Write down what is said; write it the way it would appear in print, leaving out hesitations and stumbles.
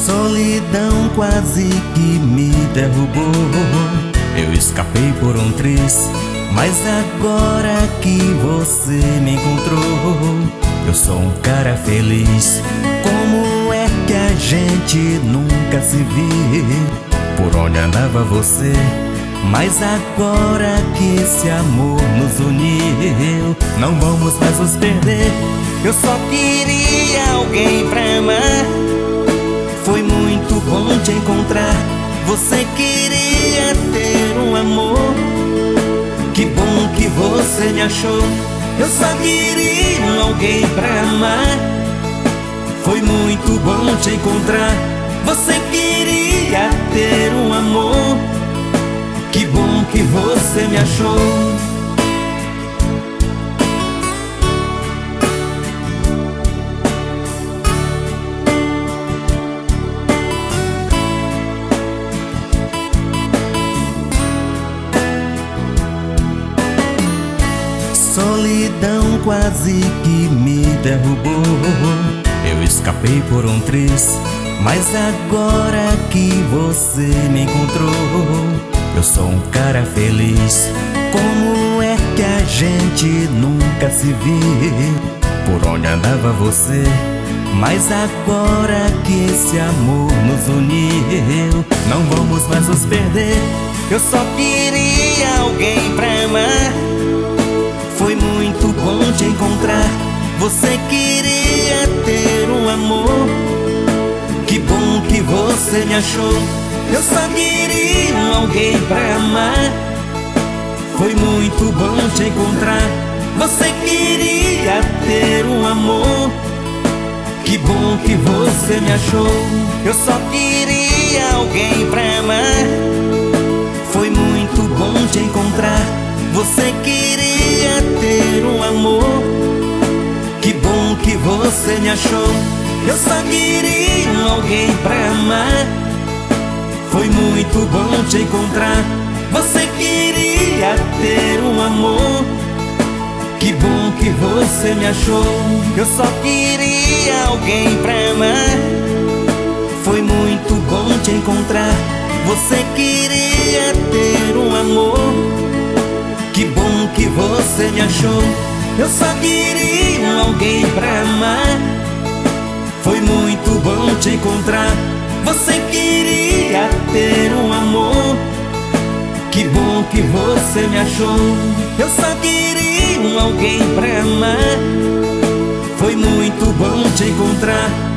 Solidão quase que me derrubou. Eu escapei por um triz, mas agora que você me encontrou, eu sou um cara feliz. Como é que a gente nunca se viu? Por onde andava você? Mas agora que esse amor nos uniu, não vamos mais nos perder. Eu só queria alguém pra amar. Foi muito bom te encontrar. Você queria ter um amor. Que bom que você me achou. Eu só queria alguém pra amar. Foi muito bom te encontrar. Você queria ter um amor. Que bom que você me achou. Solidão quase que me derrubou. Eu escapei por um triz, mas agora que você me encontrou, eu sou um cara feliz. Como é que a gente nunca se viu? Por onde andava você? Mas agora que esse amor nos uniu, não vamos mais nos perder. Eu só queria alguém pra amar. Foi muito bom te encontrar. Você queria ter um amor. Que bom que você me achou. Eu só queria alguém pra amar. Foi muito bom te encontrar. Você queria ter um amor. Que bom que você me achou. Eu só queria alguém pra amar. Foi muito bom te encontrar. Você queria ter um amor. Que bom que você me achou. Eu só queria alguém pra amar. Foi muito bom te encontrar. Você queria ter um amor. Que bom que você me achou. Eu só queria alguém pra amar. Foi muito bom te encontrar. Você queria ter um amor. Que bom que você me achou. Eu só queria alguém pra amar. Foi muito bom te encontrar. Você queria ter um amor. Que bom que você me achou. Eu só queria alguém pra amar. Foi muito bom te encontrar.